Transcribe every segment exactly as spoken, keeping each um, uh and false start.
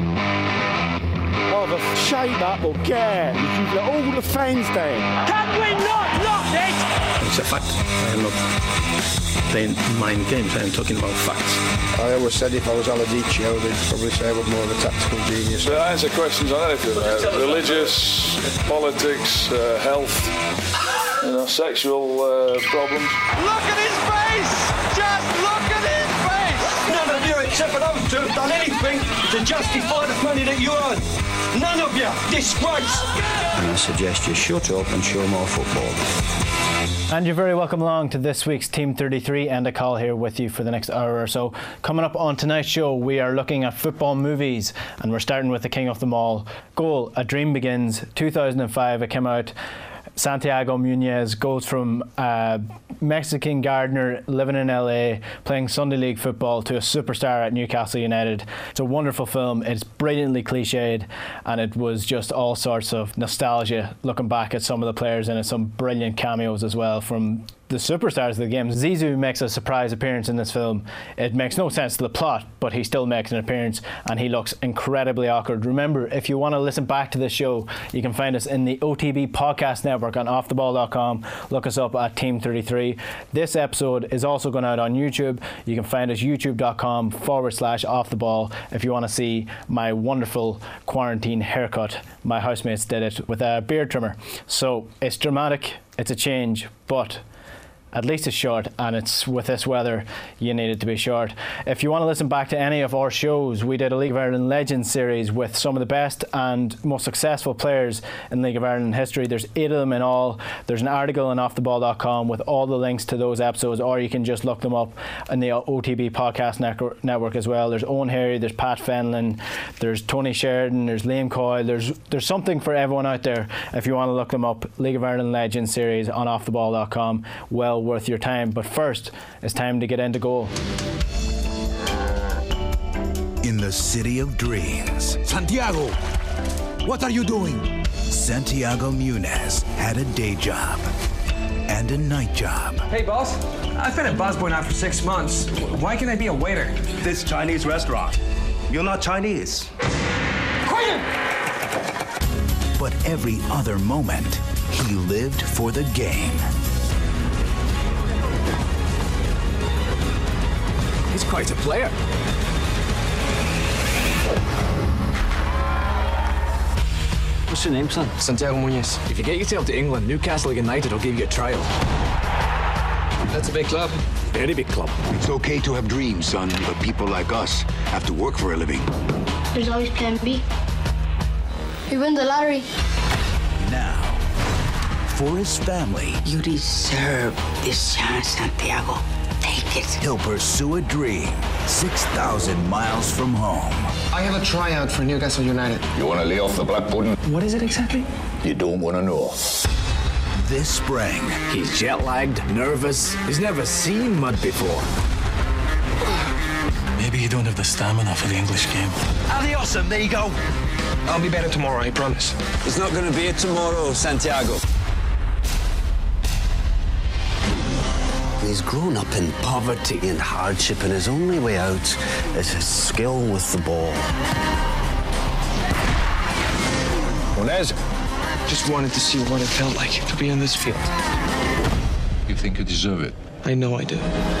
Either shade up or get out. You've let all the fans down. Can we not lock it? It's a fact. I am not playing mind games. I am talking about facts. I always said if I was Aladicio, they'd probably say I was more of a tactical genius. So answer questions on anything, uh, religious, politics, uh, health, you know, sexual uh, problems. Look at his face! Just look at his face! None of you except for those two have done anything to justify the money that you earn. None of you. Disgrace. And I suggest you shut up and show more football. And you're very welcome along to this week's Team thirty-three, and a call here with you for the next hour or so. Coming up on tonight's show, we are looking at football movies, and we're starting with the king of them all, Goal, A Dream Begins, two thousand five. It came out. Santiago Munez goes from a Mexican gardener living in L A, playing Sunday League football, to a superstar at Newcastle United. It's a wonderful film. It's brilliantly cliched, and it was just all sorts of nostalgia looking back at some of the players in it. Some brilliant cameos as well from the superstars of the game. Zizou makes a surprise appearance in this film. It makes no sense to the plot, but he still makes an appearance, and he looks incredibly awkward. Remember, if you want to listen back to this show, you can find us in the O T B podcast network on off the ball dot com. Look us up at Team thirty-three. This episode is also going out on YouTube. You can find us youtube.com forward slash off the ball if you want to see my wonderful quarantine haircut. My housemates did it with a beard trimmer. So it's dramatic, it's a change, but at least it's short, and it's with this weather you need it to be short. If you want to listen back to any of our shows, we did a League of Ireland Legends series with some of the best and most successful players in League of Ireland history. There's eight of them in all. There's an article on off the ball dot com with all the links to those episodes, or you can just look them up in the O T B podcast network as well. There's Owen Harry, there's Pat Fenlon, there's Tony Sheridan, there's Liam Coyle. There's there's something for everyone out there if you want to look them up. League of Ireland Legends series on off the ball dot com. Well worth your time. But first, it's time to get into goal. In the city of dreams, Santiago, what are you doing? Santiago Munez had a day job and a night job. Hey, boss. I've been a busboy now for six months. Why can't I be a waiter? This Chinese restaurant. You're not Chinese. Quiet! But every other moment, he lived for the game. He's quite a player. What's your name, son? Santiago Munez. If you get yourself to England, Newcastle United will give you a trial. That's a big club. Very big club. It's okay to have dreams, son, but people like us have to work for a living. There's always plan B. We win the lottery. Now, for his family, you deserve this chance, Santiago. Take it. He'll pursue a dream six thousand miles from home. I have a tryout for Newcastle United. You want to lay off the black pudding? What is it exactly? You don't want to know. This spring, he's jet-lagged, nervous. He's never seen mud before. Maybe you don't have the stamina for the English game. Adios, there you go. I'll be better tomorrow, I promise. It's not going to be a tomorrow, Santiago. He's grown up in poverty and hardship, and his only way out is his skill with the ball. Munez, just wanted to see what it felt like to be in this field. You think you deserve it? I know I do.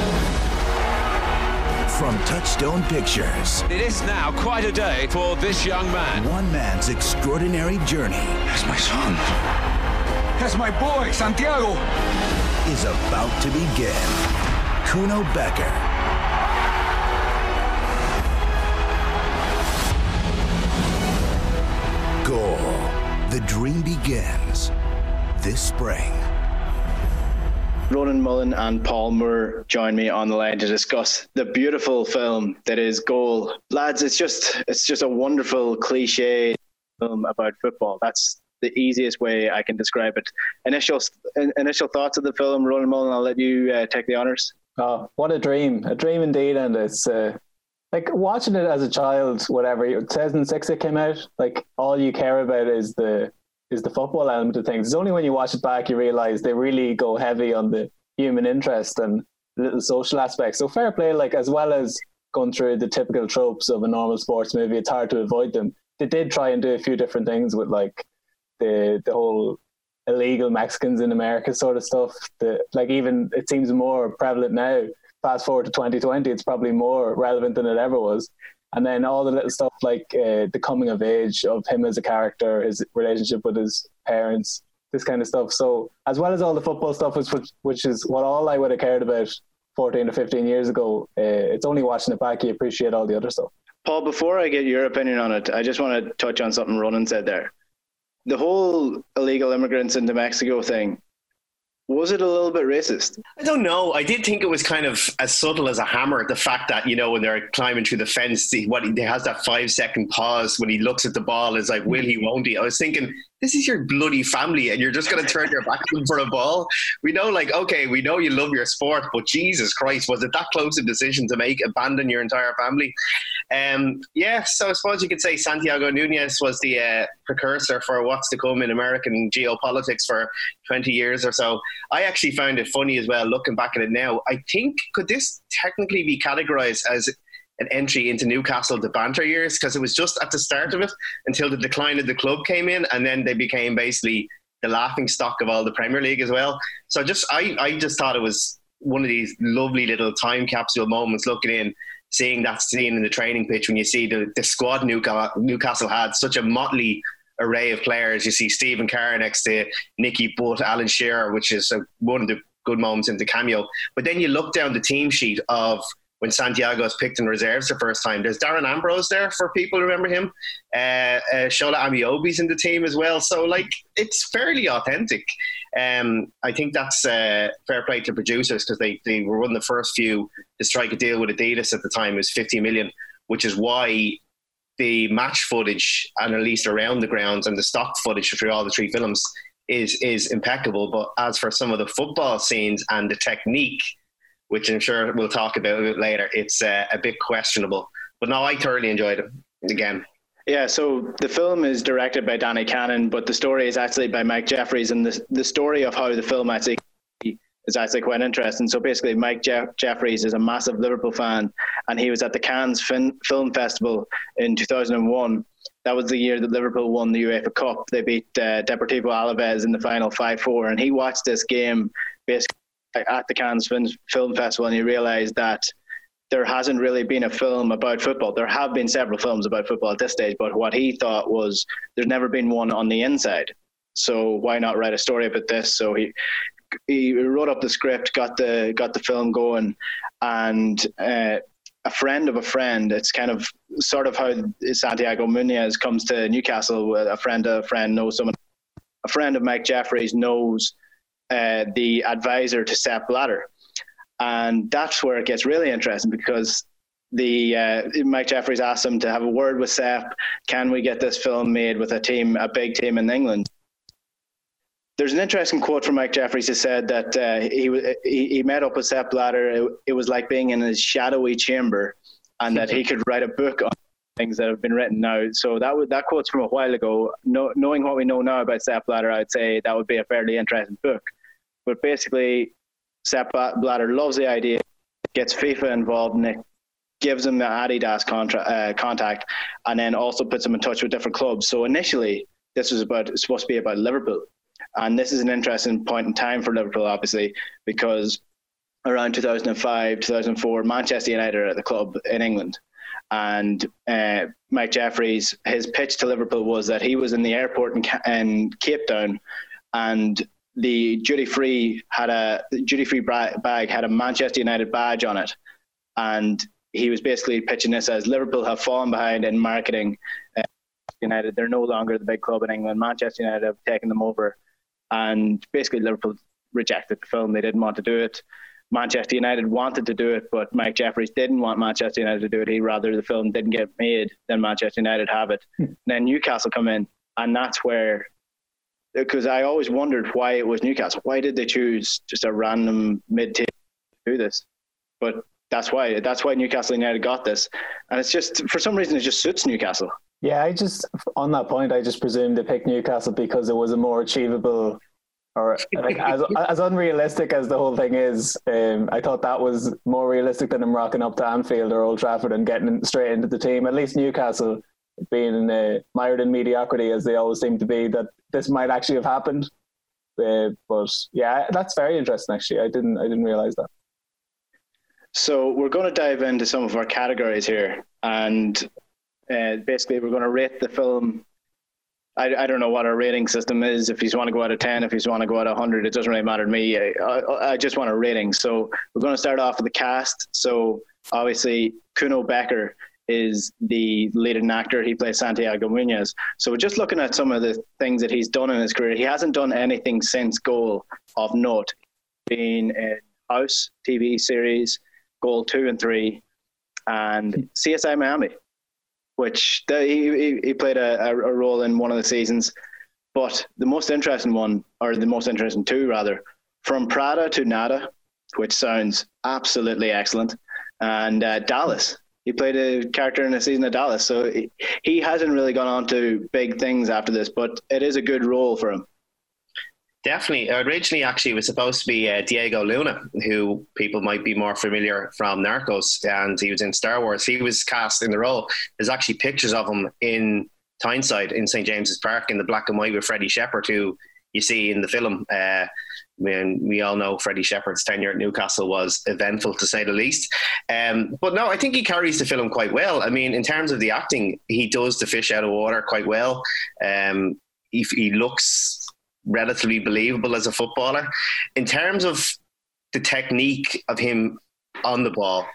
From Touchstone Pictures. It is now quite a day for this young man. One man's extraordinary journey. That's my son. That's my boy, Santiago. Is about to begin. Kuno Becker. Goal. The dream begins this spring. Ronan Mullen and Paul Moore join me on the line to discuss the beautiful film that is Goal. Lads, it's just it's just a wonderful cliche film about football. That's the easiest way I can describe it. Initial initial thoughts of the film, Ronan Mullen, I'll let you uh, take the honours. Oh, what a dream. A dream indeed. And it's uh, like watching it as a child, whatever. two thousand six it came out. Like all you care about is the is the football element of things. It's only when you watch it back you realise they really go heavy on the human interest and the little social aspects. So fair play, like as well as going through the typical tropes of a normal sports movie, it's hard to avoid them. They did try and do a few different things with like the the whole illegal Mexicans in America sort of stuff. The, like even it seems more prevalent now. Fast forward to twenty twenty, it's probably more relevant than it ever was. And then all the little stuff like uh, the coming of age of him as a character, his relationship with his parents, this kind of stuff. So as well as all the football stuff, which which is what all I would have cared about fourteen or fifteen years ago, uh, it's only watching it back you appreciate all the other stuff. Paul, before I get your opinion on it, I just want to touch on something Ronan said there. The whole illegal immigrants into Mexico thing, was it a little bit racist? I don't know. I did think it was kind of as subtle as a hammer. The fact that, you know, when they're climbing through the fence, he, what, he has that five second pause when he looks at the ball. It's like, will he, won't he? I was thinking, this is your bloody family and you're just going to turn your back on for a ball. We know, like, okay, we know you love your sport, but Jesus Christ, was it that close a decision to make, abandon your entire family? Um, yeah, so I suppose you could say Santiago Nunez was the uh, precursor for what's to come in American geopolitics for twenty years or so. I actually found it funny as well, looking back at it now. I think, could this technically be categorised as an entry into Newcastle the banter years? Because it was just at the start of it until the decline of the club came in, and then they became basically the laughing stock of all the Premier League as well. So just I, I just thought it was one of these lovely little time capsule moments looking in, seeing that scene in the training pitch when you see the, the squad Newcastle, Newcastle had, such a motley array of players. You see Stephen Carr next to Nicky Butt, Alan Shearer, which is a, one of the good moments in the cameo. But then you look down the team sheet of when Santiago's picked in reserves the first time. There's Darren Ambrose there, for people who remember him. Uh, uh, Shola Amiobi's in the team as well. So, like, it's fairly authentic. Um, I think that's uh, fair play to producers, because they, they were one of the first few to strike a deal with Adidas at the time. It was fifty million, which is why the match footage, and at least around the grounds, and the stock footage through all the three films is is impeccable. But as for some of the football scenes and the technique, which I'm sure we'll talk about a bit later, it's uh, a bit questionable. But no, I thoroughly enjoyed it again. Yeah, so the film is directed by Danny Cannon, but the story is actually by Mike Jeffries, and the the story of how the film actually is actually quite interesting. So basically, Mike Jeff- Jeffries is a massive Liverpool fan, and he was at the Cannes fin- Film Festival in two thousand one. That was the year that Liverpool won the UEFA Cup. They beat uh, Deportivo Alaves in the final five four, and he watched this game basically at the Cannes Film Festival, and he realised that there hasn't really been a film about football. There have been several films about football at this stage, but what he thought was there's never been one on the inside. So why not write a story about this? So he he wrote up the script, got the got the film going, and uh, a friend of a friend. It's kind of sort of how Santiago Nunez comes to Newcastle. A friend of a friend knows someone. A friend of Mike Jeffries knows uh, the advisor to Sepp Blatter. And that's where it gets really interesting, because the uh, Mike Jeffries asked him to have a word with Sepp. Can we get this film made with a team, a big team in England? There's an interesting quote from Mike Jeffries who said that uh, he, he he met up with Sepp Blatter. It, it was like being in his shadowy chamber, and that he could write a book on things that have been written now. So that would, that quote's from a while ago. No, knowing what we know now about Sepp Blatter, I would say that would be a fairly interesting book. But basically, Sepp Blatter loves the idea, gets FIFA involved in it, gives him the Adidas contra- uh, contact, and then also puts him in touch with different clubs. So initially, this was about supposed to be about Liverpool. And this is an interesting point in time for Liverpool, obviously, because around two thousand five, two thousand four, Manchester United are at the club in England. And uh, Mike Jeffries, his pitch to Liverpool was that he was in the airport in, in Cape Town, and the duty-free had a duty-free bag had a Manchester United badge on it. And he was basically pitching this as Liverpool have fallen behind in marketing. Uh, United, they're no longer the big club in England. Manchester United have taken them over. And basically Liverpool rejected the film. They didn't want to do it. Manchester United wanted to do it, but Mike Jeffries didn't want Manchester United to do it. He'd rather the film didn't get made than Manchester United have it. Hmm. Then Newcastle come in, and that's where, because I always wondered why it was Newcastle. Why did they choose just a random mid-tier to do this? But that's why. That's why Newcastle United got this. And it's just, for some reason, it just suits Newcastle. Yeah, I just, on that point, I just presumed they picked Newcastle because it was a more achievable Or like as as unrealistic as the whole thing is, um, I thought that was more realistic than him rocking up to Anfield or Old Trafford and getting straight into the team. At least Newcastle, being uh, mired in mediocrity as they always seem to be, that this might actually have happened. Uh, but yeah, that's very interesting. Actually, I didn't I didn't realize that. So we're going to dive into some of our categories here, and uh, basically we're going to rate the film. I, I don't know what our rating system is. If you want to go out of ten, if you want to go out of one hundred, it doesn't really matter to me. I, I, I just want a rating. So we're going to start off with the cast. So obviously Kuno Becker is the leading actor. He plays Santiago Munoz. So we're just looking at some of the things that he's done in his career. He hasn't done anything since Goal of note, being in House T V series, Goal two and three, and C S I Miami, which the, he, he played a, a role in one of the seasons. But the most interesting one, or the most interesting two rather, From Prada to Nada, which sounds absolutely excellent, and uh, Dallas. He played a character in a season of Dallas. So he, he hasn't really gone on to big things after this, but it is a good role for him. Definitely. Originally, actually, it was supposed to be uh, Diego Luna, who people might be more familiar from Narcos, and he was in Star Wars. He was cast in the role. There's actually pictures of him in Tyneside in Saint James's Park in the black and white with Freddie Shepherd, who you see in the film. Uh, when we all know Freddie Shepherd's tenure at Newcastle was eventful, to say the least. Um, but no, I think he carries the film quite well. I mean, in terms of the acting, he does the fish out of water quite well. Um, he, he looks relatively believable as a footballer. In terms of the technique of him on the ball,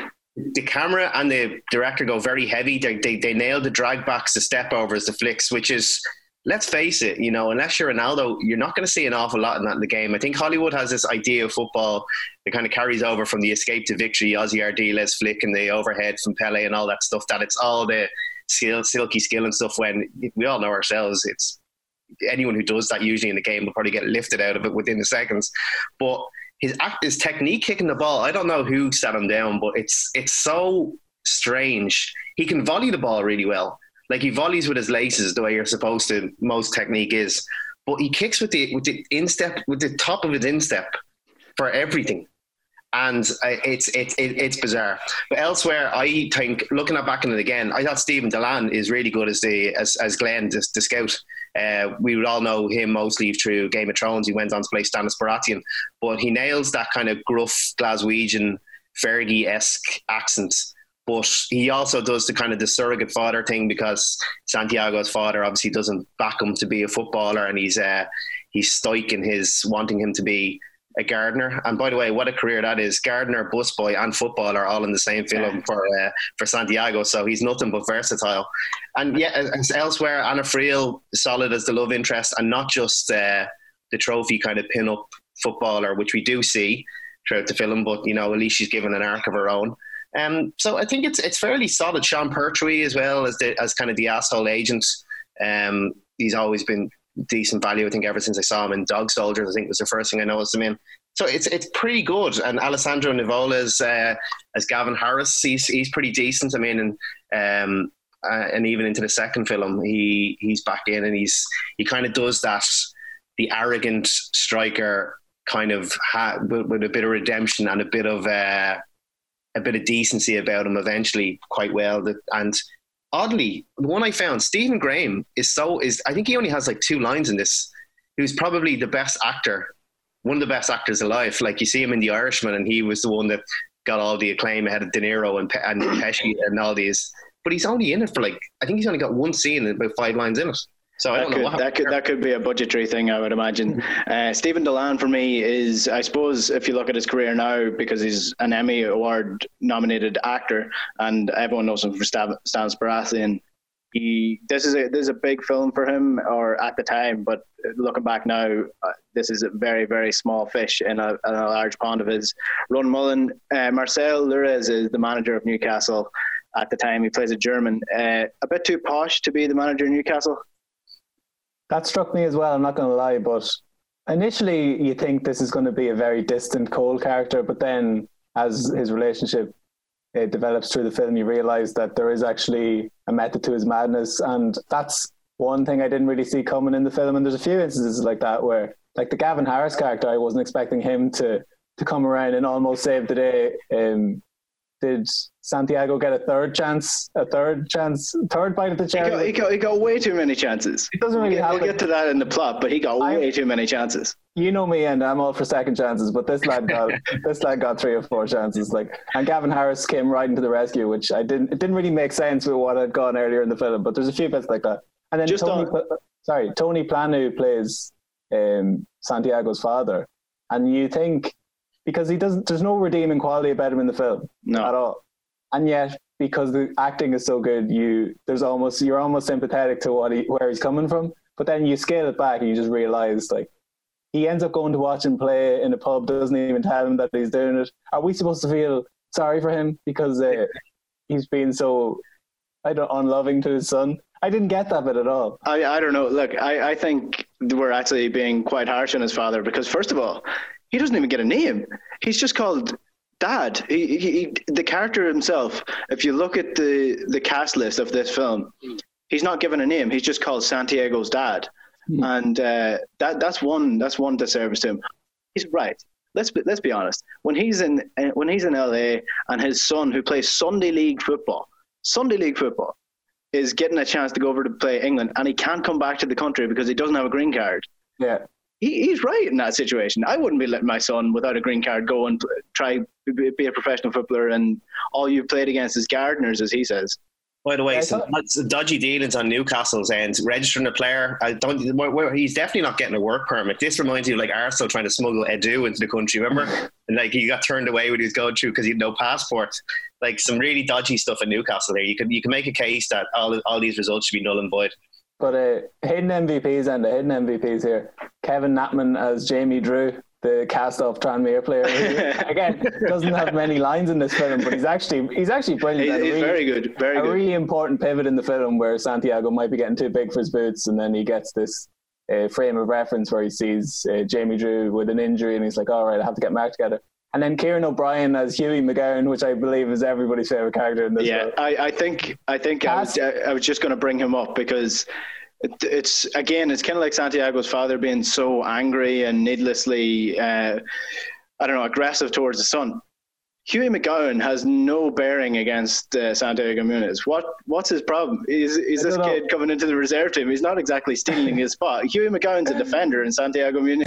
the camera and the director go very heavy. They they, they nail the drag backs, the step overs, the flicks, which is, let's face it, you know, unless you're Ronaldo, you're not going to see an awful lot in that in the game. I think Hollywood has this idea of football that kind of carries over from the Escape to Victory, Ozzy Ardiles flick and the overhead from Pele and all that stuff, that it's all the skill, silky skill and stuff, when we all know ourselves, it's anyone who does that usually in the game will probably get lifted out of it within the seconds. But his act, his technique kicking the ball, I don't know who sat him down, but it's it's so strange. He can volley the ball really well. Like, he volleys with his laces the way you're supposed to, most technique is. But he kicks with the with the instep, with the top of his instep for everything. And it's it's it's bizarre. But elsewhere, I think, looking at back in it again, I thought Stephen Delan is really good as the as as Glenn, the, the scout. Uh, we would all know him mostly through Game of Thrones. He went on to play Stannis Baratheon, but he nails that kind of gruff Glaswegian, Fergie-esque accent. But he also does the kind of the surrogate father thing, because Santiago's father obviously doesn't back him to be a footballer, and he's uh, he's stoic in his wanting him to be a gardener. And by the way, what a career that is. Gardener, busboy and footballer all in the same film for uh, for Santiago. So he's nothing but versatile. And yeah, as elsewhere, Anna Friel, solid as the love interest, and not just uh, the trophy kind of pin-up footballer, which we do see throughout the film, but, you know, at least she's given an arc of her own. Um, so I think it's it's fairly solid. Sean Pertwee as well as the, as kind of the asshole agent. Um, he's always been decent value, I think, ever since I saw him in Dog Soldiers. I think was the first thing I noticed him in. So it's it's pretty good. And Alessandro Nivola as, uh, as Gavin Harris, he's he's pretty decent. I mean, and um, uh, and even into the second film, he he's back in, and he's he kind of does that, the arrogant striker kind of ha- with, with a bit of redemption and a bit of uh, a bit of decency about him eventually quite well. That and. Oddly, the one I found, Stephen Graham, is so is I think he only has like two lines in this. He was probably the best actor, one of the best actors alive. Like, you see him in The Irishman, and he was the one that got all the acclaim ahead of De Niro and, Pe- and Pesci and all these. But he's only in it for like, I think he's only got one scene and about five lines in it. So I that don't could, know what that could that could be a budgetary thing, I would imagine. Uh, Stephen Delan for me is, I suppose, if you look at his career now, because he's an Emmy Award nominated actor, and everyone knows him for Stan- Stannis Baratheon. He this is a this is a big film for him, or at the time, but looking back now, uh, this is a very very small fish in a, in a large pond of his. Ron Mullen, uh, Marcel Lures is the manager of Newcastle at the time. He plays a German, uh, a bit too posh to be the manager of Newcastle. That struck me as well, I'm not going to lie, but initially you think this is going to be a very distant, cold character, but then as his relationship uh, develops through the film, you realise that there is actually a method to his madness, and that's one thing I didn't really see coming in the film. And there's a few instances like that where like the Gavin Harris character, I wasn't expecting him to to come around and almost save the day. Um, did Santiago get a third chance, a third chance, third bite at the cherry? He got, he got, he got way too many chances. It doesn't really we'll happen. We'll get to that in the plot, but he got I, way too many chances. You know me, and I'm all for second chances, but this lad got this lad got three or four chances. Like, and Gavin Harris came right into the rescue, which I didn't. It didn't really make sense with what had gone earlier in the film. But there's a few bits like that. And then Just Tony, on, sorry, Tony Planu plays um, Santiago's father, and you think because he doesn't, there's no redeeming quality about him in the film no. at all. And yet, because the acting is so good, you there's almost you're almost sympathetic to what he where he's coming from. But then you scale it back and you just realise like he ends up going to watch him play in a pub, doesn't even tell him that he's doing it. Are we supposed to feel sorry for him because uh, he's been so I don't unloving to his son? I didn't get that bit at all. I I don't know. Look, I, I think we're actually being quite harsh on his father because first of all, he doesn't even get a name. He's just called Dad. He, he, he, the character himself, if you look at the, the cast list of this film, he's not given a name. He's just called Santiago's dad. Mm. And uh, that that's one that's one disservice to him. He's right. Let's be, let's be honest. When he's in when he's in L A and his son, who plays Sunday League football, Sunday League football, is getting a chance to go over to play England, and he can't come back to the country because he doesn't have a green card. Yeah. He, he's right in that situation. I wouldn't be letting my son without a green card go and try be a professional footballer, and all you've played against is gardeners, as he says. By the way, yeah, some, some dodgy dealings on Newcastle's end. Registering a player, I don't. He's definitely not getting a work permit. This reminds me of like Arsenal trying to smuggle Edu into the country. Remember, and like he got turned away when he was going through because he had no passport. Like some really dodgy stuff in Newcastle. There, you can you can make a case that all all these results should be null and void. But uh, hidden M V Ps and the hidden M V Ps here. Kevin Natman as Jamie Drew, the cast-off Tranmere player. Who, again, doesn't have many lines in this film, but he's actually he's actually brilliant. He's, he's really, very good. Very a good. really important pivot in the film where Santiago might be getting too big for his boots, and then he gets this uh, frame of reference where he sees uh, Jamie Drew with an injury, and he's like, "All right, I have to get my act together." And then Kieran O'Brien as Hughie McGowan, which I believe is everybody's favorite character in this. Yeah, film. I, I think I think I was, I was just going to bring him up because. It's again, it's kind of like Santiago's father being so angry and needlessly, uh, I don't know, aggressive towards the son. Hughie McGowan has no bearing against uh, Santiago Muniz. What what's his problem? Is is this kid coming into the reserve team? He's not exactly stealing his spot. Hughie McGowan's a defender, and Santiago Muniz.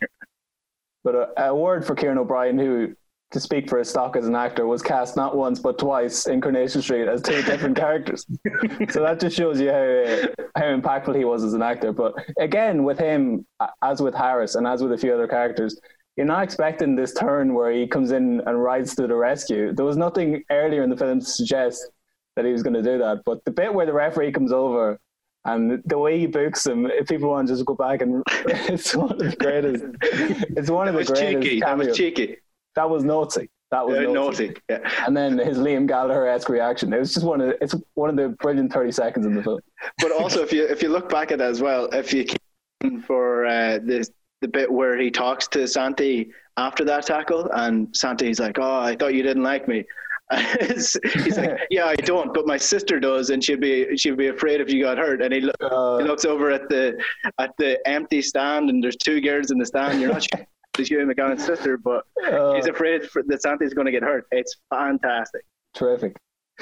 But a, a word for Kieran O'Brien, who, to speak for his stock as an actor, was cast not once but twice in Coronation Street as two different characters. So that just shows you how uh, how impactful he was as an actor. But again, with him, as with Harris and as with a few other characters, you're not expecting this turn where he comes in and rides to the rescue. There was nothing earlier in the film to suggest that he was going to do that. But the bit where the referee comes over and the way he books him, if people want to just go back and it's one of the greatest. It's one of the greatest. Cheeky. That was cheeky. That was naughty. That was yeah, naughty. naughty. Yeah. And then his Liam Gallagher-esque reaction. It was just one of the, it's one of the brilliant thirty seconds in the film. But also, if you if you look back at it as well, if you came for uh, the the bit where he talks to Santi after that tackle, and Santi's like, "Oh, I thought you didn't like me." He's like, "Yeah, I don't, but my sister does, and she'd be she'd be afraid if you got hurt." And he, lo- uh, he looks over at the at the empty stand, and there's two girls in the stand. You're not sure. It's Hughie McGowan's sister, but uh, he's afraid for, that Santi's going to get hurt. It's fantastic. Terrific.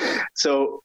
So,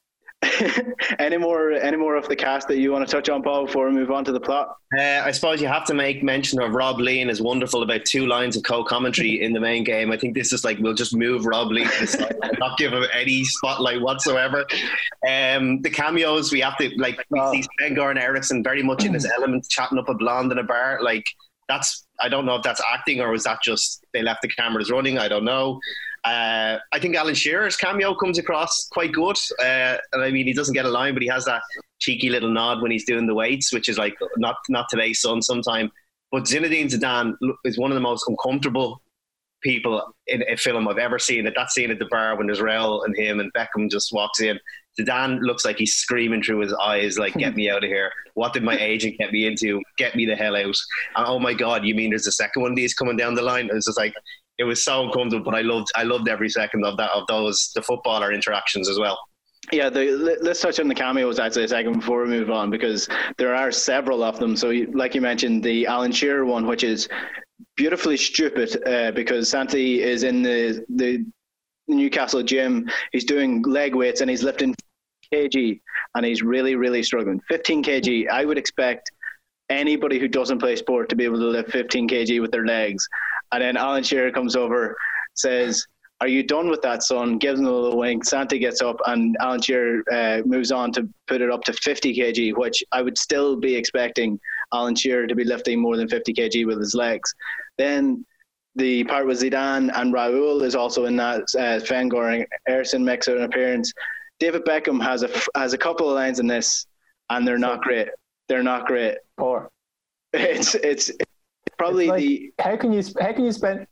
any more any more of the cast that you want to touch on, Paul, before we move on to the plot? Uh, I suppose you have to make mention of Rob Lean is wonderful about two lines of co-commentary in the main game. I think this is like, we'll just move Rob Lean to the side and not give him any spotlight whatsoever. Um, the cameos, we have to, like, we oh. see Sven-Goran Eriksson very much in his element, chatting up a blonde in a bar. Like, that's, I don't know if that's acting or was that just they left the cameras running. I don't know. Uh, I think Alan Shearer's cameo comes across quite good. Uh, and I mean, he doesn't get a line, but he has that cheeky little nod when he's doing the weights, which is like not not today's son sometime. But Zinedine Zidane is one of the most uncomfortable people in a film I've ever seen. At that scene at the bar when there's Raul and him and Beckham just walks in, Zidane looks like he's screaming through his eyes, like, "Get me out of here. What did my agent get me into? Get me the hell out." And, oh my God, you mean there's a second one of these coming down the line? It was just like, it was so uncomfortable, but I loved I loved every second of that, of those, the footballer interactions as well. Yeah, the, let's touch on the cameos actually a second before we move on, because there are several of them. So, you, like you mentioned, the Alan Shearer one, which is beautifully stupid uh, because Santi is in the the Newcastle gym. He's doing leg weights and he's lifting kg, and he's really, really struggling. fifteen kg. I would expect anybody who doesn't play sport to be able to lift fifteen kg with their legs. And then Alan Shearer comes over, says, "Are you done with that, son?" Gives him a little wink. Santi gets up, and Alan Shearer uh, moves on to put it up to fifty kg, which I would still be expecting Alan Shearer to be lifting more than fifty kg with his legs. Then the part with Zidane and Raul is also in that uh, Sven-Göran Eriksson makes an appearance. David Beckham has a has a couple of lines in this, and they're not great. They're not great. Poor. It's it's, it's probably it's like, the how can you how can you spend.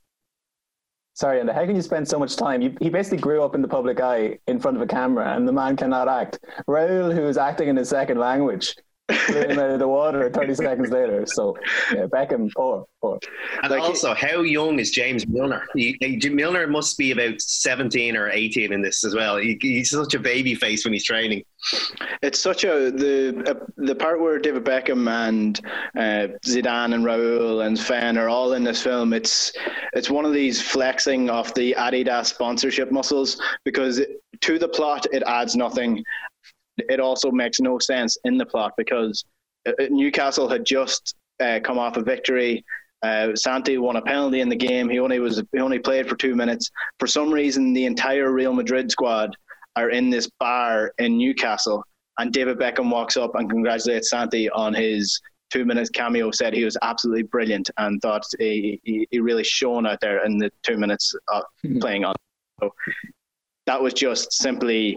Sorry, and how can you spend so much time? He, he basically grew up in the public eye in front of a camera, and the man cannot act. Raul, who is acting in his second language, blew him out of the water thirty seconds later. So, yeah, Beckham, poor, poor. And like, also, how young is James Milner? He, he, Milner must be about seventeen or eighteen in this as well. He, he's such a baby face when he's training. It's such a the uh, the part where David Beckham and uh, Zidane and Raul and Sven are all in this film. It's it's one of these flexing of the Adidas sponsorship muscles, because it, to the plot it adds nothing. It also makes no sense in the plot, because Newcastle had just uh, come off a victory. Uh, Santi won a penalty in the game. He only was he only played for two minutes. For some reason, the entire Real Madrid squad are in this bar in Newcastle, and David Beckham walks up and congratulates Santi on his two minutes cameo. Said he was absolutely brilliant and thought he, he, he really shone out there in the two minutes of playing on. So that was just simply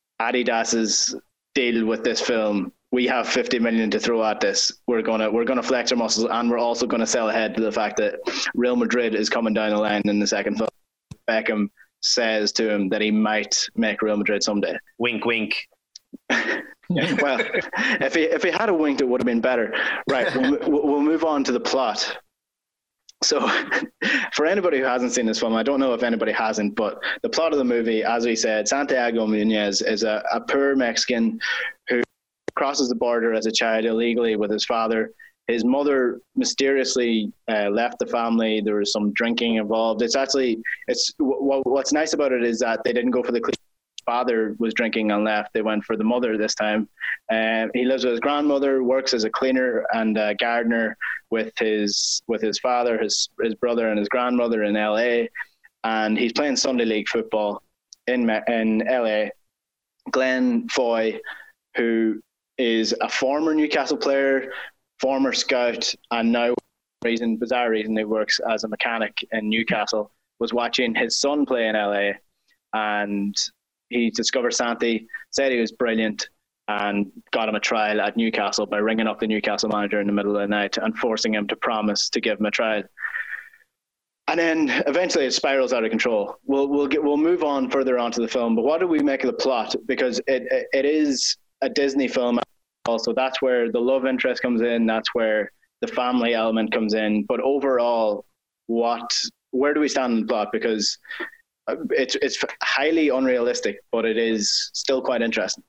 Adidas's deal with this film. We have fifty million to throw at this. We're gonna we're gonna flex our muscles, and we're also gonna sell ahead to the fact that Real Madrid is coming down the line in the second film. Beckham says to him that he might make Real Madrid someday. Wink, wink. Well, if he if he had a winked, it would have been better. Right, we'll, we'll move on to the plot. So, for anybody who hasn't seen this film, I don't know if anybody hasn't, but the plot of the movie, as we said, Santiago Munez is a, a poor Mexican who crosses the border as a child illegally with his father. His mother mysteriously uh, left the family. There was some drinking involved. It's actually, it's w- what's nice about it is that they didn't go for the cliche. Father was drinking and left. They went for the mother this time. Uh, he lives with his grandmother, works as a cleaner and a gardener with his with his father, his his brother, and his grandmother in L A. And he's playing Sunday League football in in L A. Glenn Foy, who is a former Newcastle player, former scout, and now, reason bizarre reason, he works as a mechanic in Newcastle, was watching his son play in L A, and he discovered Santi, said he was brilliant, and got him a trial at Newcastle by ringing up the Newcastle manager in the middle of the night and forcing him to promise to give him a trial. And then eventually it spirals out of control. We'll we'll get we'll move on further onto the film. But what do we make of the plot? Because it it, it is a Disney film. Also, that's where the love interest comes in. That's where the family element comes in. But overall, what where do we stand in the plot? Because it's it's highly unrealistic, but it is still quite interesting.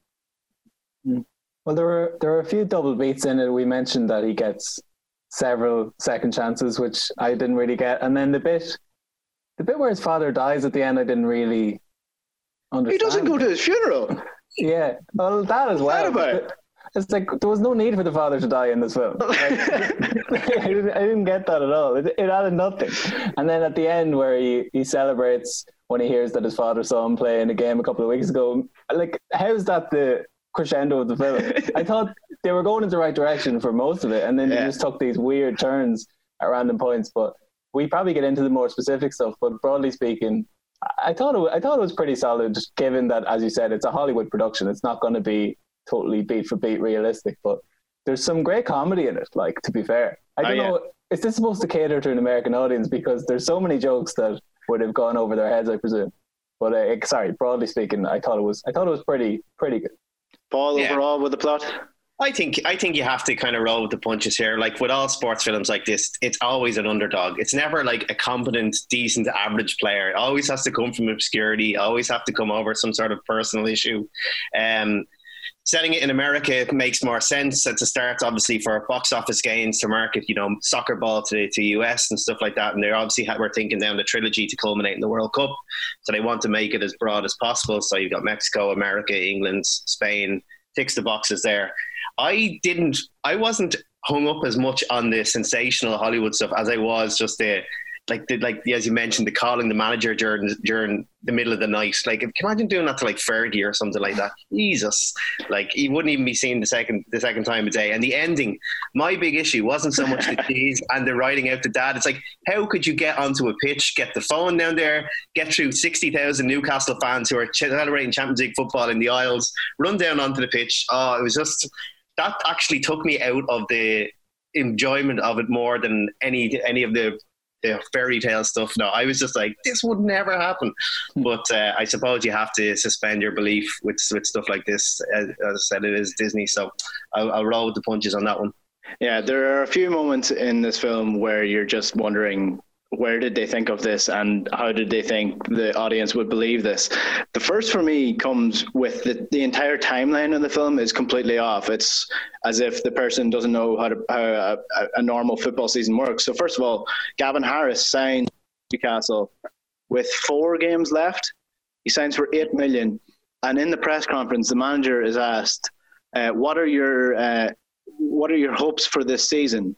Well, there were there were a few double beats in it. We mentioned that he gets several second chances, which I didn't really get, and then the bit the bit where his father dies at the end, I didn't really understand. He doesn't go to his funeral. Yeah, well, that as well. What's that about? It's like there was no need for the father to die in this film. Like, I, didn't, I didn't get that at all. It, it added nothing. And then at the end, where he, he celebrates when he hears that his father saw him play in a game a couple of weeks ago, like, how's that the crescendo of the film? I thought they were going in the right direction for most of it, and then yeah. they just took these weird turns at random points. But we probably get into the more specific stuff. But broadly speaking, I thought it, I thought it was pretty solid, given that, as you said, it's a Hollywood production. It's not going to be totally beat for beat realistic, but there's some great comedy in it, like, to be fair. I don't oh, yeah. know, is this supposed to cater to an American audience? Because there's so many jokes that would have gone over their heads, I presume. But uh, sorry, broadly speaking, I thought it was I thought it was pretty pretty good. Paul, yeah. overall with the plot? I think I think you have to kind of roll with the punches here. Like with all sports films like this, it's always an underdog. It's never like a competent, decent, average player. It always has to come from obscurity. Always have to come over some sort of personal issue. Um, setting it in America it makes more sense at the start, obviously, for box office gains to market, you know, soccer ball to to U S and stuff like that. And they obviously were thinking down the trilogy to culminate in the World Cup, so they want to make it as broad as possible. So you've got Mexico, America, England, Spain. Ticks the boxes there. I didn't, I wasn't hung up as much on the sensational Hollywood stuff as I was just the, like, the, like as you mentioned, the calling the manager during during the middle of the night. Like, can you imagine doing that to like Fergie or something like that? Jesus, like he wouldn't even be seen the second the second time a day. And the ending, my big issue wasn't so much the cheese and the writing out the dad. It's like, how could you get onto a pitch, get the phone down there, get through sixty thousand Newcastle fans who are celebrating Champions League football in the aisles, run down onto the pitch? Oh, it was just, that actually took me out of the enjoyment of it more than any any of the the fairy tale stuff. No, I was just like, this would never happen. But uh, I suppose you have to suspend your belief with with stuff like this. As, as I said, it is Disney, so I'll, I'll roll with the punches on that one. Yeah, there are a few moments in this film where you're just wondering, where did they think of this and how did they think the audience would believe this? The first for me comes with the, the entire timeline of the film is completely off. It's as if the person doesn't know how, to, how a, a normal football season works. So first of all, Gavin Harris signed Newcastle with four games left. He signs for eight million. And in the press conference, the manager is asked, uh, what are your uh, what are your hopes for this season?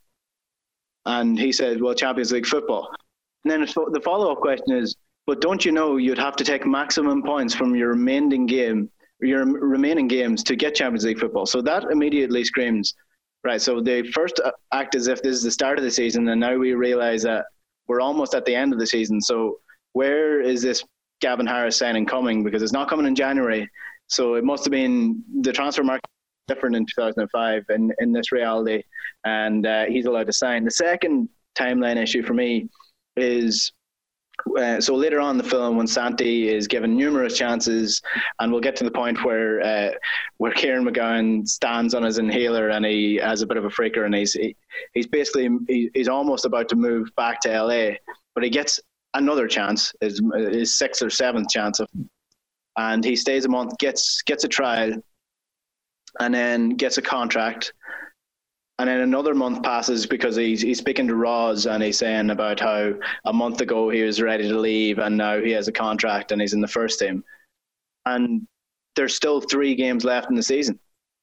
And he said, well, Champions League football. And then the follow-up question is, but don't you know you'd have to take maximum points from your remaining game, your remaining games to get Champions League football? So that immediately screams, right, so they first act as if this is the start of the season, and now we realize that we're almost at the end of the season. So where is this Gavin Harris signing coming? Because it's not coming in January. So it must have been the transfer market different in two thousand five in, in this reality, and uh, he's allowed to sign. The second timeline issue for me is uh, so later on in the film when Santi is given numerous chances, and we'll get to the point where uh, where Kieran McGowan stands on his inhaler and he has a bit of a freaker, and he's he, he's basically he, he's almost about to move back to L A, but he gets another chance, his, his sixth or seventh chance of, and he stays a month, gets gets a trial, and then gets a contract. And then another month passes because he's he's speaking to Roz and he's saying about how a month ago he was ready to leave and now he has a contract and he's in the first team. And there's still three games left in the season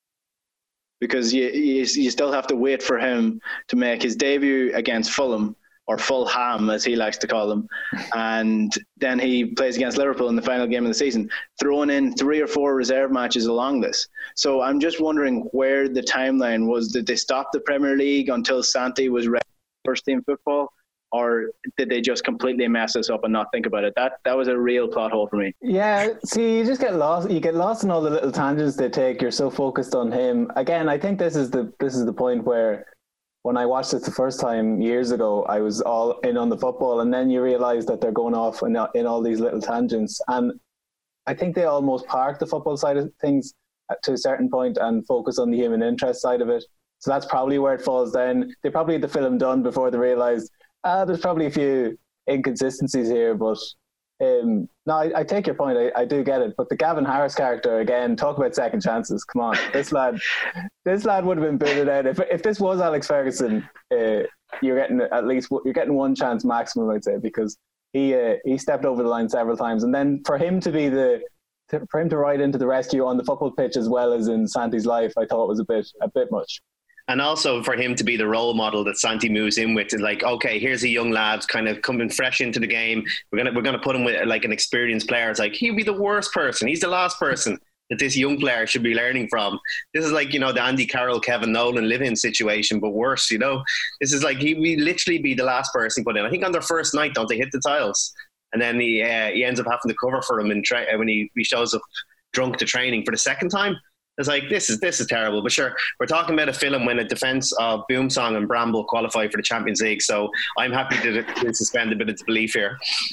because you you, you still have to wait for him to make his debut against Fulham, or Fulham as he likes to call them, and then he plays against Liverpool in the final game of the season, throwing in three or four reserve matches along this. So I'm just wondering where the timeline was. Did they stop the Premier League until Santi was ready for first team football, or did they just completely mess this up and not think about it? That that was a real plot hole for me. Yeah, see, you just get lost. You get lost in all the little tangents they take. You're so focused on him. Again, I think this is the this is the point where, when I watched it the first time years ago, I was all in on the football, and then you realise that they're going off in, in all these little tangents. And I think they almost park the football side of things to a certain point and focus on the human interest side of it. So that's probably where it falls down. They probably had the film done before they realised, ah, there's probably a few inconsistencies here, but Um, no, I, I take your point. I, I do get it. But the Gavin Harris character, again, talk about second chances. Come on, this lad, this lad would have been booted out. If if this was Alex Ferguson, uh, you're getting at least you're getting one chance maximum, I'd say, because he uh, he stepped over the line several times, and then for him to be the to, for him to ride into the rescue on the football pitch as well as in Santi's life, I thought was a bit a bit much. And also for him to be the role model that Santi moves in with, like, okay, here's a young lad kind of coming fresh into the game. We're gonna we're gonna put him with like an experienced player. It's like he'd be the worst person. He's the last person that this young player should be learning from. This is like, you know, the Andy Carroll, Kevin Nolan live-in situation, but worse. You know, this is like he would literally be the last person put in. I think on their first night, don't they hit the tiles, and then he uh, he ends up having to cover for him in tra- when he, he shows up drunk to training for the second time. It's like, this is this is terrible. But sure, we're talking about a film when a defence of Boomsong and Bramble qualify for the Champions League. So I'm happy to, to suspend a bit of belief here.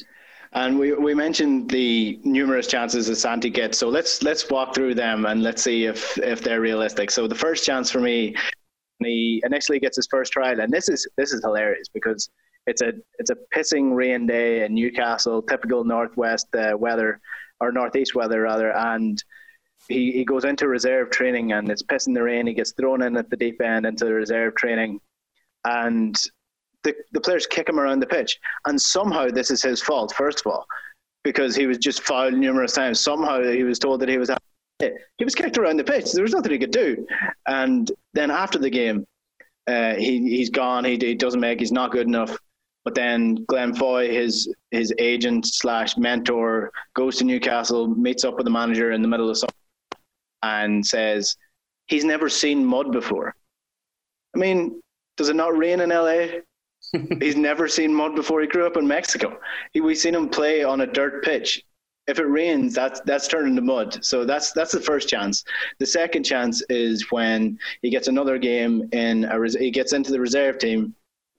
And we, we mentioned the numerous chances that Santi gets. So let's let's walk through them and let's see if if they're realistic. So the first chance for me, he initially gets his first trial, and this is this is hilarious because it's a it's a pissing rain day in Newcastle, typical northwest uh, weather or northeast weather rather, and he, he goes into reserve training and it's pissing the rain. He gets thrown in at the deep end into the reserve training, and The, the players kick him around the pitch, and somehow this is his fault, first of all, because he was just fouled numerous times. Somehow he was told that he was he was kicked around the pitch. There was nothing he could do. And then after the game, uh, he he's gone. He, he doesn't make. He's not good enough. But then Glenn Foy, his his agent slash mentor, goes to Newcastle, meets up with the manager in the middle of summer, and says he's never seen mud before. I mean, does it not rain in L A? He's never seen mud before. He grew up in Mexico. He, we've seen him play on a dirt pitch. If it rains, that's that's turned into mud. So that's that's the first chance. The second chance is when he gets another game in a res- he gets into the reserve team.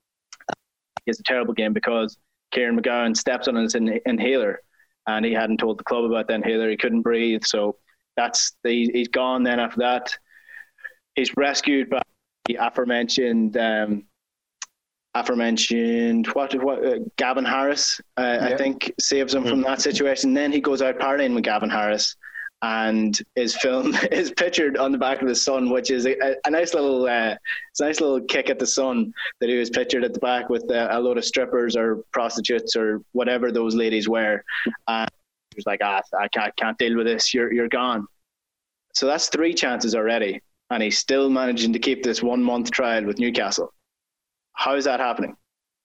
He has a terrible game because Kieran McGowan steps on his in- inhaler, and he hadn't told the club about the inhaler. He couldn't breathe, so that's the, he's gone. Then after that, he's rescued by the aforementioned. Um, aforementioned what what uh, Gavin Harris uh, yeah. I think saves him mm-hmm. from that situation. Then he goes out partying with Gavin Harris, and his film is pictured on the back of the Sun, which is a, a nice little uh, it's a nice little kick at the Sun that he was pictured at the back with uh, a load of strippers or prostitutes or whatever those ladies wear, and he was like, ah, I can't, I can't deal with this, you're you're gone. So that's three chances already, and he's still managing to keep this one month trial with Newcastle. How is that happening?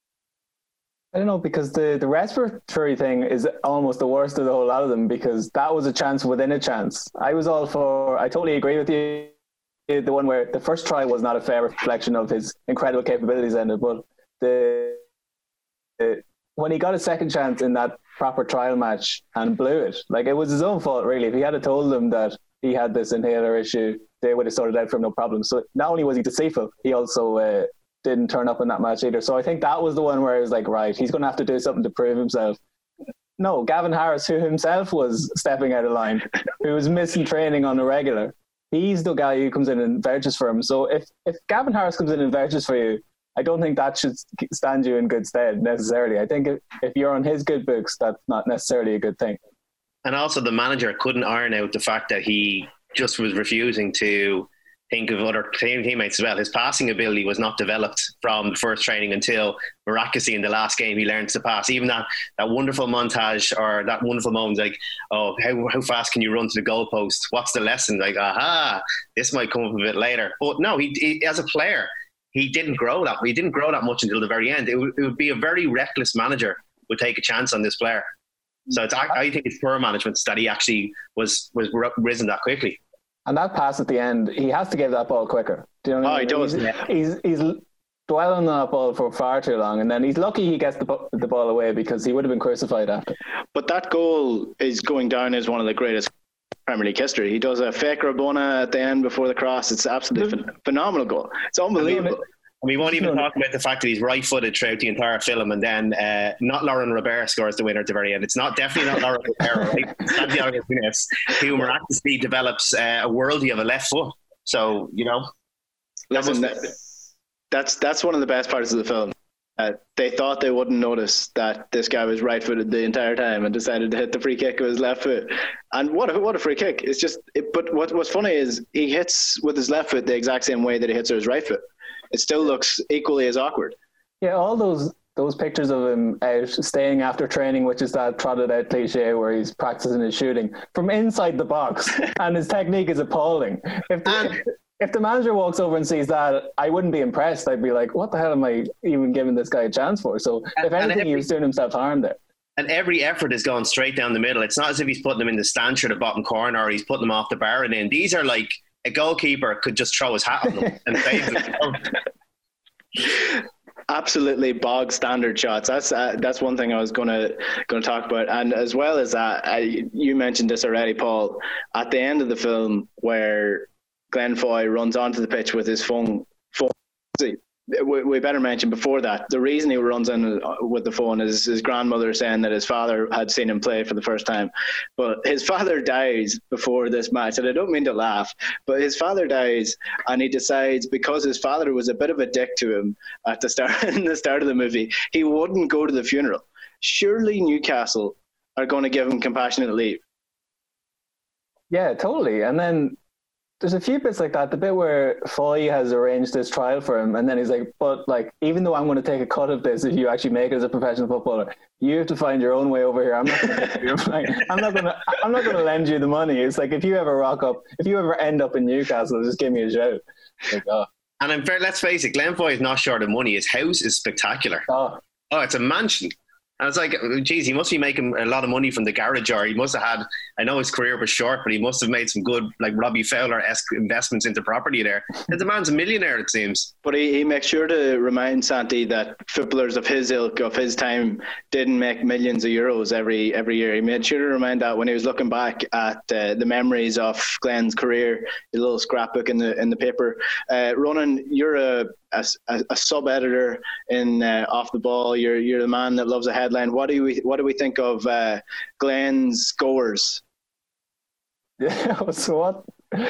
I don't know, because the, the respiratory thing is almost the worst of the whole lot of them, because that was a chance within a chance. I was all for, I totally agree with you, the one where the first try was not a fair reflection of his incredible capabilities in it, but the, the when he got a second chance in that proper trial match and blew it, like it was his own fault really. If he had told them that he had this inhaler issue, they would have sorted it out for him no problem. So not only was he deceitful, he also uh, didn't turn up in that match either. So I think that was the one where it was like, right, he's going to have to do something to prove himself. No, Gavin Harris, who himself was stepping out of line, who was missing training on a regular, he's the guy who comes in and vouches for him. So if, if Gavin Harris comes in and vouches for you, I don't think that should stand you in good stead necessarily. I think if, if you're on his good books, that's not necessarily a good thing. And also the manager couldn't iron out the fact that he just was refusing to think of other teammates as well. His passing ability was not developed from the first training until miraculously in the last game he learned to pass. Even that, that wonderful montage or that wonderful moment, like, oh, how, how fast can you run to the goalpost? What's the lesson? Like, aha, this might come up a bit later. But no, he, he as a player, he didn't grow that. He didn't grow that much until the very end. It would, it would be a very reckless manager would take a chance on this player. So it's, I, I think it's poor management that he actually was was risen that quickly. And that pass at the end, he has to give that ball quicker. Do you know what I mean? Oh, he does. He's, yeah. he's, he's dwelling on that ball for far too long, and then he's lucky he gets the, the ball away, because he would have been crucified after. But that goal is going down as one of the greatest Premier League history. He does a fake Rabona at the end before the cross. It's absolutely ph- phenomenal goal. It's unbelievable. And we won't even talk about the fact that he's right-footed throughout the entire film, and then uh, not Lauren Robert scores the winner at the very end. It's not definitely not Lauren Robert, right? Santiago Nunes, who miraculously develops uh, a worldie of a left foot. So, you know. Listen, that that's, that's one of the best parts of the film. Uh, they thought they wouldn't notice that this guy was right-footed the entire time and decided to hit the free kick with his left foot. And what a, what a free kick. It's just, it, but what, what's funny is he hits with his left foot the exact same way that he hits with his right foot. It still looks equally as awkward. Yeah, all those those pictures of him out staying after training, which is that trotted out cliche where he's practicing his shooting from inside the box, and his technique is appalling. If the, if, if the manager walks over and sees that, I wouldn't be impressed. I'd be like, what the hell am I even giving this guy a chance for? So if anything, every, he was doing himself harm there. And every effort is going straight down the middle. It's not as if he's putting them in the stanchion or the bottom corner, or he's putting them off the bar and in. These are like, a goalkeeper could just throw his hat on them and save them. Absolutely bog standard shots. That's uh, that's one thing I was gonna gonna talk about. And as well as that, I, you mentioned this already, Paul. At the end of the film, where Glenn Foy runs onto the pitch with his phone, phone we, we better mention before that, the reason he runs in with the phone is his grandmother saying that his father had seen him play for the first time. But his father dies before this match, and I don't mean to laugh, but his father dies, and he decides, because his father was a bit of a dick to him at the start, in the start of the movie, he wouldn't go to the funeral. Surely Newcastle are going to give him compassionate leave. Yeah, totally. And then there's a few bits like that. The bit where Foy has arranged this trial for him, and then he's like, but like, even though I'm going to take a cut of this if you actually make it as a professional footballer, you have to find your own way over here. I'm not going to I'm not going to I'm not going to lend you the money. It's like, if you ever rock up, if you ever end up in Newcastle, just give me a shout. Like, oh. And I'm fair, let's face it, Glenn Foy is not short of money. His house is spectacular. Oh, oh it's a mansion. And it's like, geez, he must be making a lot of money from the garage, or he must have had, I know his career was short, but he must have made some good, like Robbie Fowler-esque investments into property there. The man's a millionaire, it seems. But he, he makes sure to remind Santi that footballers of his ilk, of his time, didn't make millions of euros every every year. He made sure to remind that when he was looking back at uh, the memories of Glenn's career, a little scrapbook in the in the paper. Uh, Ronan, you're a a, a sub-editor in uh, Off the Ball. You're you're the man that loves a headline. What do we what do we think of uh, Glenn's goers? Yeah, so what?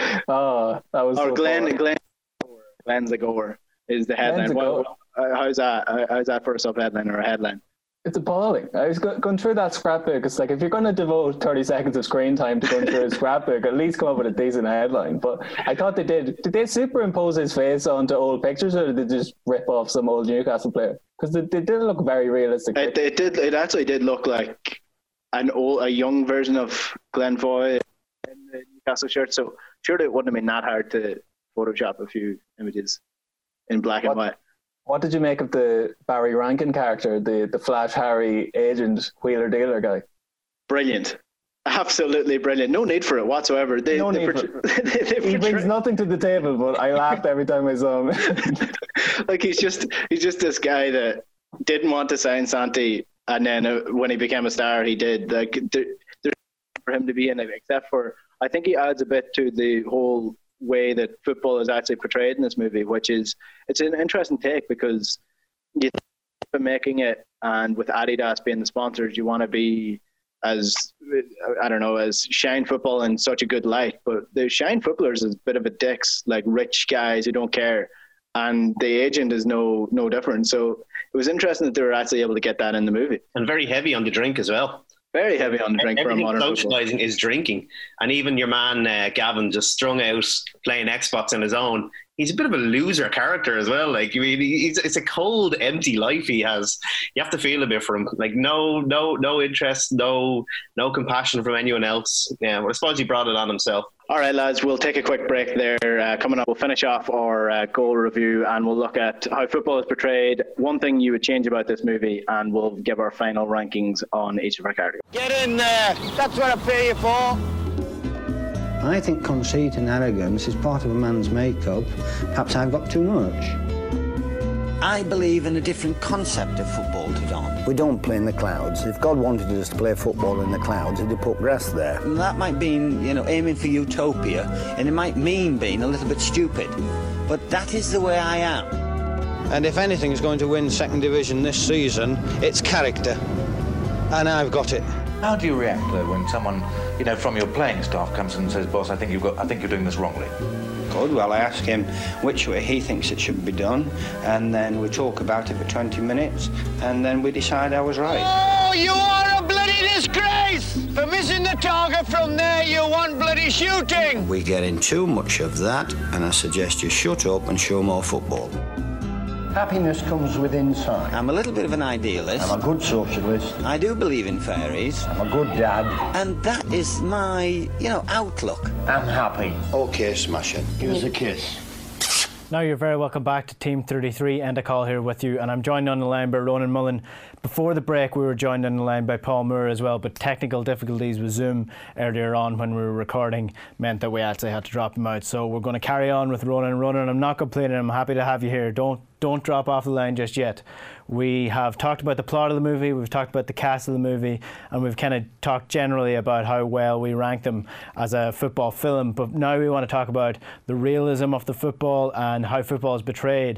Oh, that was. Or so Glenn, funny. Glenn, Glenn's a goer is the headline. What, how's that? How's that for a sub-headline or a headline? It's appalling. I was go- going through that scrapbook. It's like, if you're going to devote thirty seconds of screen time to going through a scrapbook, at least come up with a decent headline. But I thought they did. Did they superimpose his face onto old pictures, or did they just rip off some old Newcastle player? Because they, they did look very realistic. It, it did. It actually did look like an old, a young version of Glenn Foy in the Newcastle shirt. So surely it wouldn't have been that hard to Photoshop a few images in black what, and white. What did you make of the Barry Rankin character, the the Flash Harry agent wheeler dealer guy? Brilliant. Absolutely brilliant. No need for it whatsoever. They, no they need portray- for it. He brings nothing to the table, but I laughed every time I saw him. Like, he's just he's just this guy that didn't want to sign Santi, and then uh, when he became a star, he did. Like, there, there's for him to be in it, except for, I think he adds a bit to the whole way that football is actually portrayed in this movie, which is, it's an interesting take, because you think making it, and with Adidas being the sponsors, you want to be as, I don't know, as shine football in such a good light, but the shine footballers is a bit of a dicks, like rich guys who don't care, and the agent is no no different. So it was interesting that they were actually able to get that in the movie. And very heavy on the drink as well. Very heavy on the drink for a modern football. Socialising is drinking. And even your man, uh, Gavin, just strung out playing Xbox on his own. He's a bit of a loser character as well. Like, I mean, he's, it's a cold, empty life he has. You have to feel a bit for him. Like, no, no, no interest, no, no compassion from anyone else. Yeah, well, I suppose he brought it on himself. All right, lads, we'll take a quick break there. Uh, coming up, we'll finish off our uh, goal review, and we'll look at how football is portrayed, one thing you would change about this movie, and we'll give our final rankings on each of our categories. Get in there. That's what I pay you for. I think conceit and arrogance is part of a man's makeup. Perhaps I've got too much. I believe in a different concept of football to Don. We don't play in the clouds. If God wanted us to play football in the clouds, he'd have put grass there. And that might mean, you know, aiming for utopia, and it might mean being a little bit stupid. But that is the way I am. And if anything is going to win second division this season, it's character. And I've got it. How do you react though when someone, you know, from your playing staff comes and says, "Boss, I think you've got, I think you're doing this wrongly"? Good. Well, I ask him which way he thinks it should be done, and then we talk about it for twenty minutes, and then we decide I was right. Oh, you are a bloody disgrace! For missing the target from there, you want bloody shooting! We get in too much of that, and I suggest you shut up and show more football. Happiness comes with insight. I'm a little bit of an idealist. I'm a good socialist. I do believe in fairies. I'm a good dad. And that is my, you know, outlook. I'm happy. Okay, smashing. Give us a kiss. Now you're very welcome back to Team thirty-three. Enda Call here with you, and I'm joined on the line by Ronan Mullen. Before the break we were joined on the line by Paul Moore as well, but technical difficulties with Zoom earlier on when we were recording meant that we actually had to drop him out. So we're going to carry on with Ronan. Ronan, I'm not complaining, I'm happy to have you here. Don't don't drop off the line just yet. We have talked about the plot of the movie, we've talked about the cast of the movie, and we've kind of talked generally about how well we rank them as a football film, but now we want to talk about the realism of the football and how football is portrayed.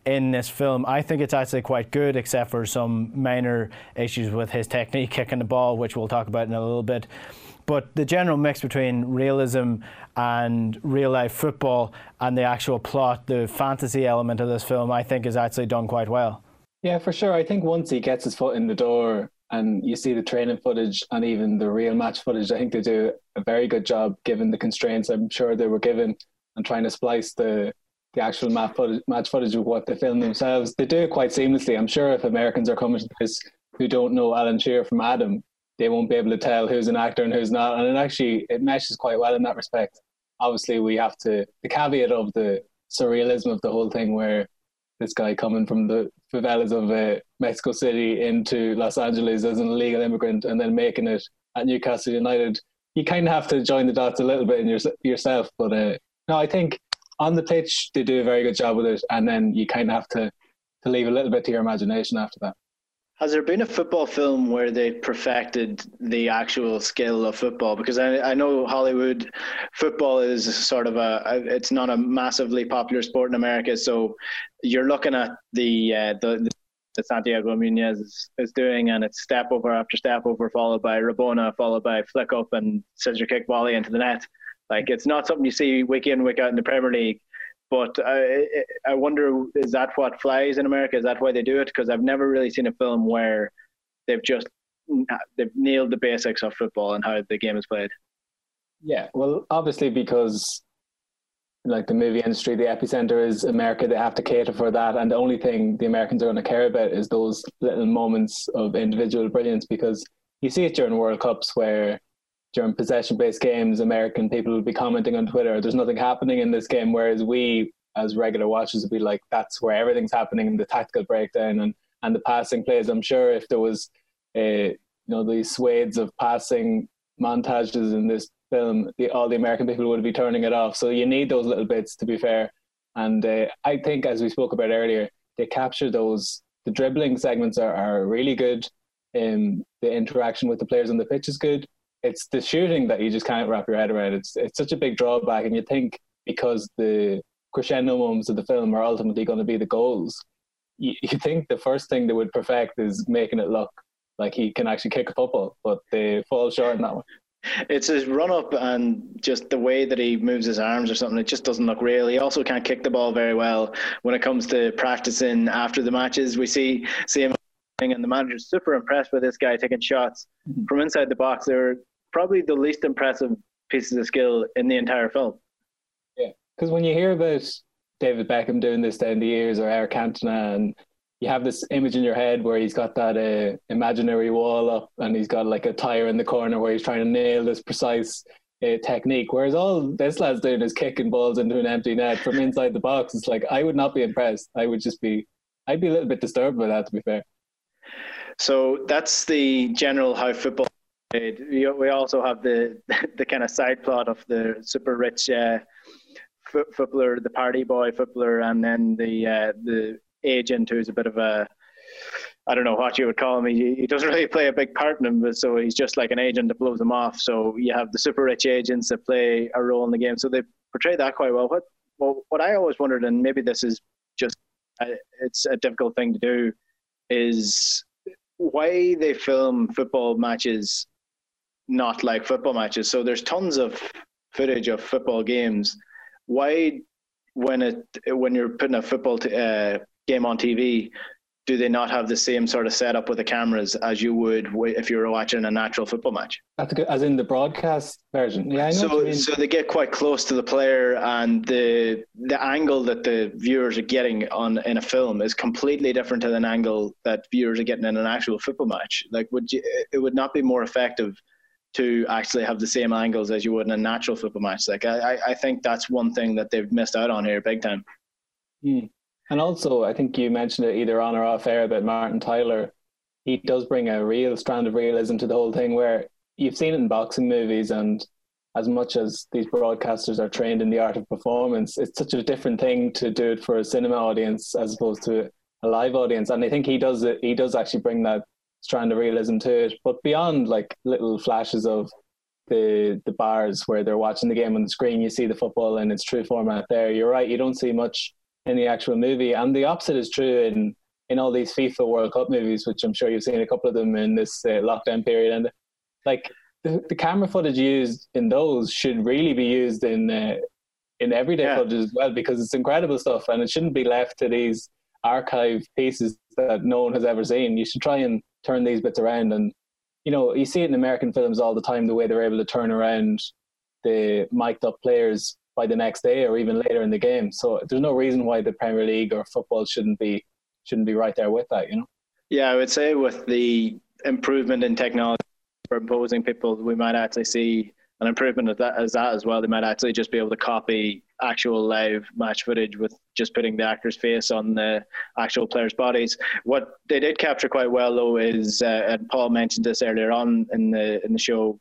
in this film. I think it's actually quite good, except for some minor issues with his technique kicking the ball, which we'll talk about in a little bit. But the general mix between realism and real life football and the actual plot, the fantasy element of this film, I think is actually done quite well. Yeah, for sure. I think once he gets his foot in the door and you see the training footage and even the real match footage, I think they do a very good job given the constraints I'm sure they were given and trying to splice the the actual match footage, match footage with what they film themselves. They do it quite seamlessly. I'm sure if Americans are coming to this who don't know Alan Shearer from Adam, they won't be able to tell who's an actor and who's not. And it actually, it meshes quite well in that respect. Obviously, we have to, the caveat of the surrealism of the whole thing where this guy coming from the favelas of uh, Mexico City into Los Angeles as an illegal immigrant and then making it at Newcastle United, you kind of have to join the dots a little bit in your, yourself. But uh, no, I think on the pitch, they do a very good job with it. And then you kind of have to, to leave a little bit to your imagination after that. Has there been a football film where they perfected the actual skill of football? Because I, I know Hollywood football is sort of a, it's not a massively popular sport in America. So you're looking at the uh, the, the Santiago Munez is, is doing, and it's step over after step over, followed by Rabona, followed by flick up and scissor kick volley into the net. Like, it's not something you see week in, week out in the Premier League. But I, I wonder, is that what flies in America? Is that why they do it? Because I've never really seen a film where they've just they've nailed the basics of football and how the game is played. Yeah, well, obviously because like the movie industry, the epicenter is America. They have to cater for that, and the only thing the Americans are going to care about is those little moments of individual brilliance. Because you see it during World Cups where, during possession-based games, American people will be commenting on Twitter, there's nothing happening in this game, whereas we, as regular watchers, would be like, that's where everything's happening, in the tactical breakdown and, and the passing plays. I'm sure if there was, uh, you know, these swathes of passing montages in this film, the, all the American people would be turning it off. So you need those little bits, to be fair. And uh, I think, as we spoke about earlier, they capture those, the dribbling segments are, are really good. Um, the interaction with the players on the pitch is good. It's the shooting that you just can't wrap your head around. It's it's such a big drawback, and you think because the crescendo moments of the film are ultimately going to be the goals, you, you think the first thing they would perfect is making it look like he can actually kick a football, but they fall short in that one. It's his run up and just the way that he moves his arms or something. It just doesn't look real. He also can't kick the ball very well. When it comes to practicing after the matches, we see see him, and the manager's super impressed with this guy taking shots mm-hmm. from inside the box. They're probably the least impressive pieces of skill in the entire film. Yeah, because when you hear about David Beckham doing this down the years, or Eric Cantona, and you have this image in your head where he's got that uh, imaginary wall up and he's got like a tire in the corner where he's trying to nail this precise uh, technique, whereas all this lad's doing is kicking balls into an empty net from inside the box. It's like, I would not be impressed. I would just be, I'd be a little bit disturbed by that, to be fair. So that's the general how football. We also have the the kind of side plot of the super rich uh, footballer, the party boy footballer, and then the uh, the agent who's a bit of a, I don't know what you would call him. He, he doesn't really play a big part in him, but so he's just like an agent that blows him off. So you have the super rich agents that play a role in the game. So they portray that quite well. What well, what I always wondered, and maybe this is just a, it's a difficult thing to do, is why they film football matches not like football matches. So there's tons of footage of football games. Why, when it when you're putting a football t- uh, game on T V, do they not have the same sort of setup with the cameras as you would if you were watching a natural football match? That's good, as in the broadcast version. Yeah, I know. So, what you mean. so they get quite close to the player, and the the angle that the viewers are getting on in a film is completely different to an angle that viewers are getting in an actual football match. Like, would you? It would not be more effective to actually have the same angles as you would in a natural football match. Like, I, I think that's one thing that they've missed out on here big time. Mm. And also, I think you mentioned it either on or off air about Martin Tyler. He does bring a real strand of realism to the whole thing, where you've seen it in boxing movies, and as much as these broadcasters are trained in the art of performance, it's such a different thing to do it for a cinema audience as opposed to a live audience. And I think he does it. He does actually bring that strand of realism to it. But beyond like little flashes of the the bars where they're watching the game on the screen, you see the football in its true format there. You're right, you don't see much in the actual movie. And the opposite is true in, in all these FIFA World Cup movies, which I'm sure you've seen a couple of them in this uh, lockdown period. And like the, the camera footage used in those should really be used in uh, in everyday yeah. footage as well, because it's incredible stuff, and it shouldn't be left to these archive pieces that no one has ever seen. You should try and turn these bits around. And you know, you see it in American films all the time, the way they're able to turn around the mic'd up players by the next day or even later in the game. So there's no reason why the Premier League or football shouldn't be shouldn't be right there with that, you know. Yeah, I would say with the improvement in technology for imposing people, we might actually see an improvement of that as that as well. They might actually just be able to copy actual live match footage with just putting the actor's face on the actual players' bodies. What they did capture quite well, though, is uh, and Paul mentioned this earlier on in the in the show,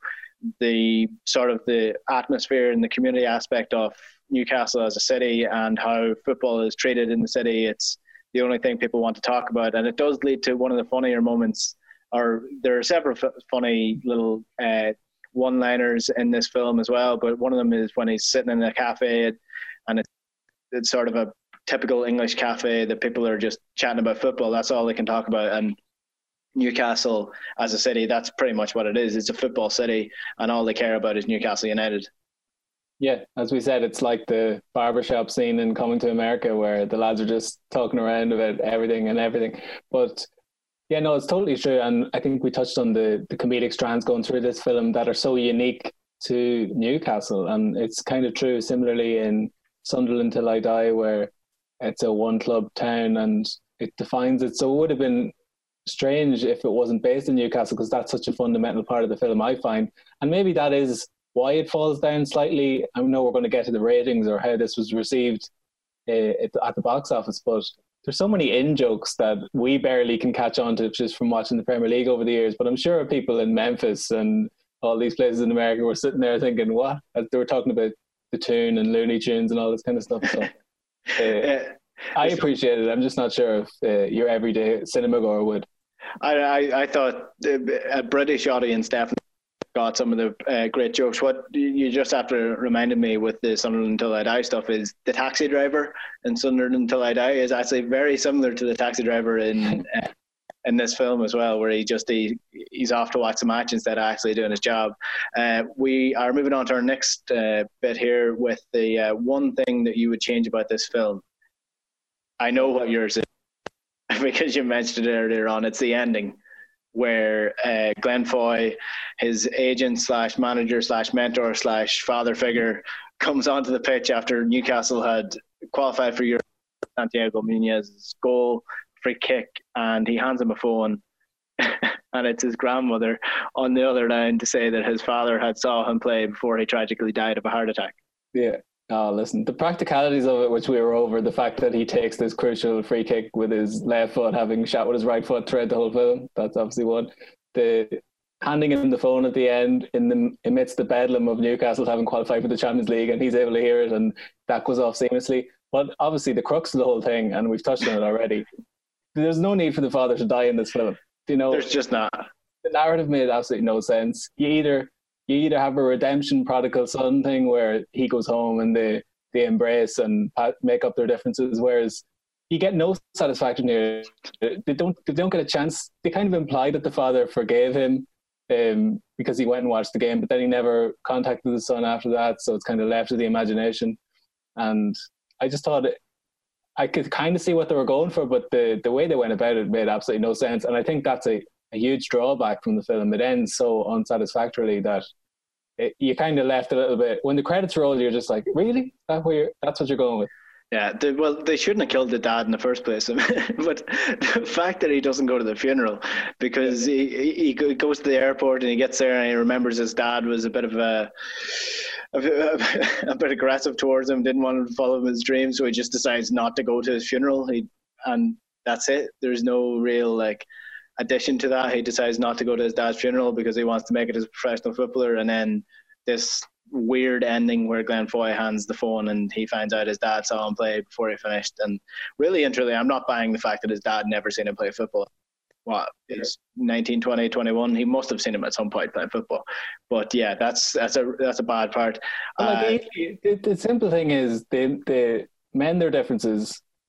the sort of the atmosphere and the community aspect of Newcastle as a city and how football is treated in the city. It's the only thing people want to talk about, and it does lead to one of the funnier moments. Or there are several f- funny little uh, one-liners in this film as well, but one of them is when he's sitting in a cafe and it's, it's sort of a typical English cafe that people are just chatting about football. That's all they can talk about. And Newcastle as a city, that's pretty much what it is. It's a football city, and all they care about is Newcastle United. Yeah, as we said, it's like the barbershop scene in Coming to America, where the lads are just talking around about everything and everything. But yeah, no, it's totally true. And I think we touched on the, the comedic strands going through this film that are so unique to Newcastle. And it's kind of true similarly in Sunderland Till I Die, where it's a one club town and it defines it. So it would have been strange if it wasn't based in Newcastle, because that's such a fundamental part of the film, I find. And maybe that is why it falls down slightly. I know we're going to get to the ratings or how this was received uh, at the box office, but there's so many in-jokes that we barely can catch on to just from watching the Premier League over the years. But I'm sure people in Memphis and all these places in America were sitting there thinking, what? As they were talking about the tune and Looney Tunes and all this kind of stuff. So uh, yeah. I appreciate it. I'm just not sure if uh, your everyday cinema goer would. I, I, I thought a British audience definitely got some of the uh, great jokes. What you just have to reminded me with the Sunderland Till I Die stuff is the taxi driver in Sunderland Till I Die is actually very similar to the taxi driver in uh, in this film as well, where he just he, he's off to watch the match instead of actually doing his job. Uh, we are moving on to our next uh, bit here with the uh, one thing that you would change about this film. I know what yours is because you mentioned it earlier on. It's the ending, where uh, Glenn Foy, his agent slash manager slash mentor slash father figure, comes onto the pitch after Newcastle had qualified for Europe. Santiago Munez's goal, free kick, and he hands him a phone, and it's his grandmother on the other line to say that his father had saw him play before he tragically died of a heart attack. Yeah. Oh, listen, the practicalities of it, which we were over, the fact that he takes this crucial free kick with his left foot, having shot with his right foot throughout the whole film, that's obviously one. The handing him the phone at the end in the amidst the bedlam of Newcastle having qualified for the Champions League, and he's able to hear it, and that goes off seamlessly. But obviously the crux of the whole thing, and we've touched on it already, there's no need for the father to die in this film. You know, there's just not. The narrative made absolutely no sense. You either you either have a redemption prodigal son thing where he goes home and they, they embrace and make up their differences, whereas you get no satisfaction here. They don't they don't get a chance. They kind of imply that the father forgave him um, because he went and watched the game, but then he never contacted the son after that, so it's kind of left to the imagination. And I just thought it, I could kind of see what they were going for, but the, the way they went about it made absolutely no sense. And I think that's a, a huge drawback from the film. It ends so unsatisfactorily that it, you kind of left a little bit. When the credits roll, you're just like, really? That where that's what you're going with? Yeah, they, well, they shouldn't have killed the dad in the first place. But the fact that he doesn't go to the funeral, because he, he goes to the airport and he gets there and he remembers his dad was a bit of a, a, a bit aggressive towards him, didn't want to follow his dreams, so he just decides not to go to his funeral. He, and that's it. There's no real like addition to that. He decides not to go to his dad's funeral because he wants to make it as a professional footballer, and then this weird ending where Glenn Foy hands the phone and he finds out his dad saw him play before he finished. And really and truly, I'm not buying the fact that his dad never seen him play football. What, he's nineteen, twenty, twenty-one, he must have seen him at some point playing football. But yeah, that's that's a that's a bad part. Uh, like, the, the simple thing is they, they mend their differences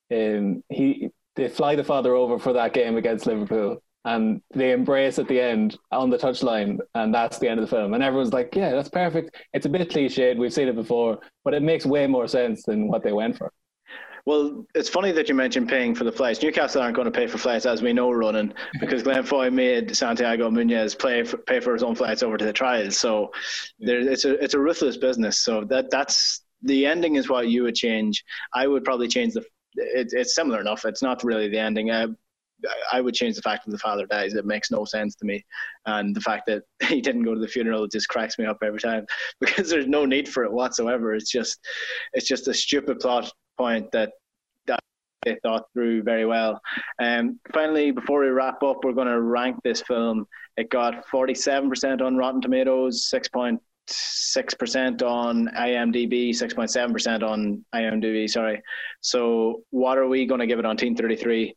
um, he they fly the father over for that game against Liverpool, and they embrace at the end on the touchline, and that's the end of the film. And everyone's like, yeah, that's perfect. It's a bit cliched, we've seen it before, but it makes way more sense than what they went for. Well, it's funny that you mentioned paying for the flights. Newcastle aren't going to pay for flights, as we know, running, because Glenn Foy made Santiago Munez play for, pay for his own flights over to the trials. So there, it's a it's a ruthless business. So that that's the ending is what you would change. I would probably change the. It, it's similar enough. It's not really the ending. I, I would change the fact that the father dies. It makes no sense to me, and the fact that he didn't go to the funeral just cracks me up every time, because there's no need for it whatsoever. It's just it's just a stupid plot point that that they thought through very well. Um, finally, before we wrap up, we're going to rank this film. It got forty-seven percent on Rotten Tomatoes, six point six percent on IMDb, six point seven percent on IMDb, sorry. So what are we going to give it on Team thirty-three?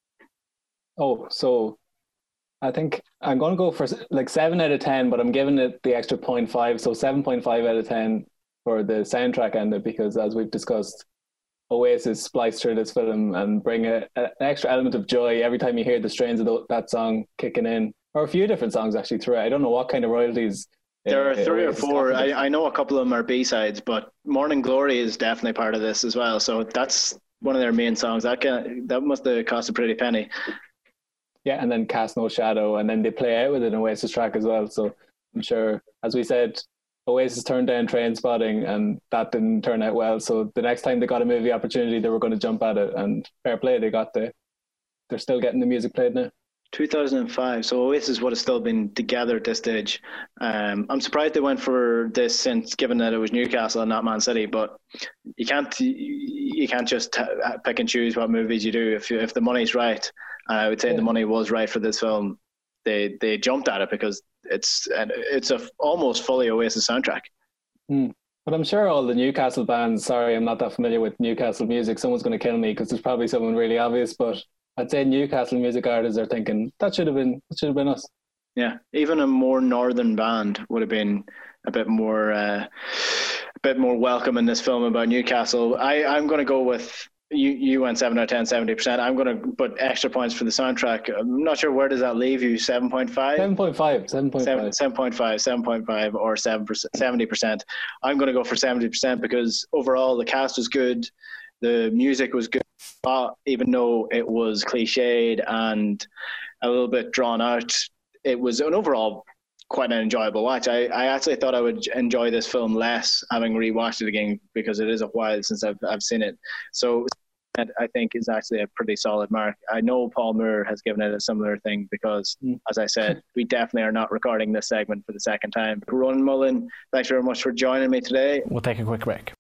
Oh, so I think I'm going to go for like seven out of ten, but I'm giving it the extra zero point five, so seven point five out of ten for the soundtrack end it, because as we've discussed, Oasis spliced through this film and bring a, a, an extra element of joy every time you hear the strains of the, that song kicking in, or a few different songs actually throughout. I don't know what kind of royalties. There are three or four. I, I know a couple of them are B-sides, but Morning Glory is definitely part of this as well. So that's one of their main songs. That can, that must have cost a pretty penny. Yeah, and then Cast No Shadow, and then they play out with an Oasis track as well. So I'm sure, as we said, Oasis turned down Trainspotting, and that didn't turn out well. So the next time they got a movie opportunity, they were going to jump at it, and fair play, they got the. They're still getting the music played now. two thousand five, so Oasis would have still been together at this stage. Um, I'm surprised they went for this, since given that it was Newcastle and not Man City. But you can't you can't just pick and choose what movies you do. If you, if the money's right, and I would say yeah. the money was right for this film, they they jumped at it because it's it's a almost fully Oasis soundtrack. Mm. But I'm sure all the Newcastle bands. Sorry, I'm not that familiar with Newcastle music. Someone's going to kill me because there's probably someone really obvious, but I'd say Newcastle music artists are thinking that should have been that should have been us. Yeah, even a more northern band would have been a bit more uh, a bit more welcome in this film about Newcastle. I, I'm going to go with you. You went seven out of ten, seventy percent. I'm going to put extra points for the soundtrack. I'm not sure, where does that leave you? Seven point five. Seven point five. Seven point five. Seven point five. Seven point five or seven percent. Seventy percent. I'm going to go for seventy percent because overall the cast was good. The music was good, but even though it was cliched and a little bit drawn out, it was an overall quite an enjoyable watch. I, I actually thought I would enjoy this film less having rewatched it again, because it is a while since I've I've seen it. So I think is actually a pretty solid mark. I know Paul Moore has given it a similar thing because, mm. as I said, we definitely are not recording this segment for the second time. Ronan Mullen, thanks very much for joining me today. We'll take a quick break.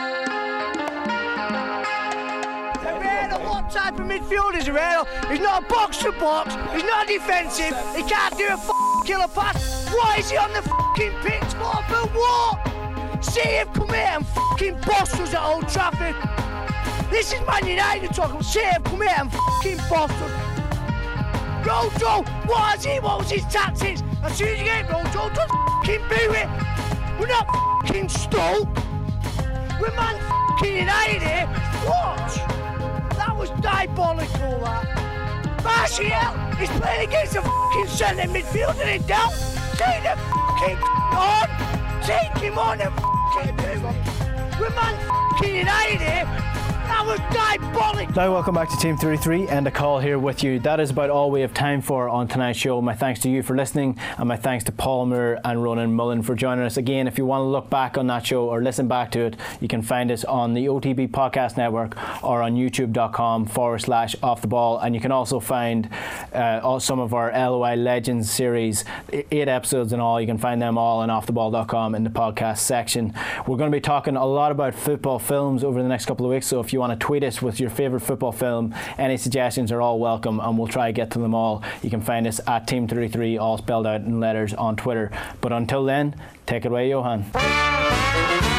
Type of midfielder is Herrera. He's not a box to box. He's not defensive. He can't do a f- killer pass. Why is he on the fucking pitch for? For what? See him come here and fucking boss us at Old Trafford. This is Man United talking. See him come here and fucking boss us. Rojo, what is he? What was his tactics? As soon as you get Rojo, just fucking boo it. We're not fucking Stoke. We're Man fucking United here. Watch. That was diabolical, that. Martial is playing against a fucking centre midfielder in doubt. Take the fucking on. Take him on and fucking do it. We're Man fucking United here. That was diabolical. Now welcome back to Team thirty-three, and a call here with you. That is about all we have time for on tonight's show. My thanks to you for listening, and my thanks to Paul Moore and Ronan Mullen for joining us again. If you want to look back on that show or listen back to it, you can find us on the O T B Podcast Network or on youtube.com forward slash off the ball. And you can also find uh, all, some of our L O I Legends series, eight episodes in all. You can find them all on off the ball dot com in the podcast section. We're going to be talking a lot about football films over the next couple of weeks, so if you want to tweet us with your favourite football film, any suggestions are all welcome, and we'll try to get to them all. You can find us at Team thirty-three, all spelled out in letters, on Twitter. But until then, take it away, Johan.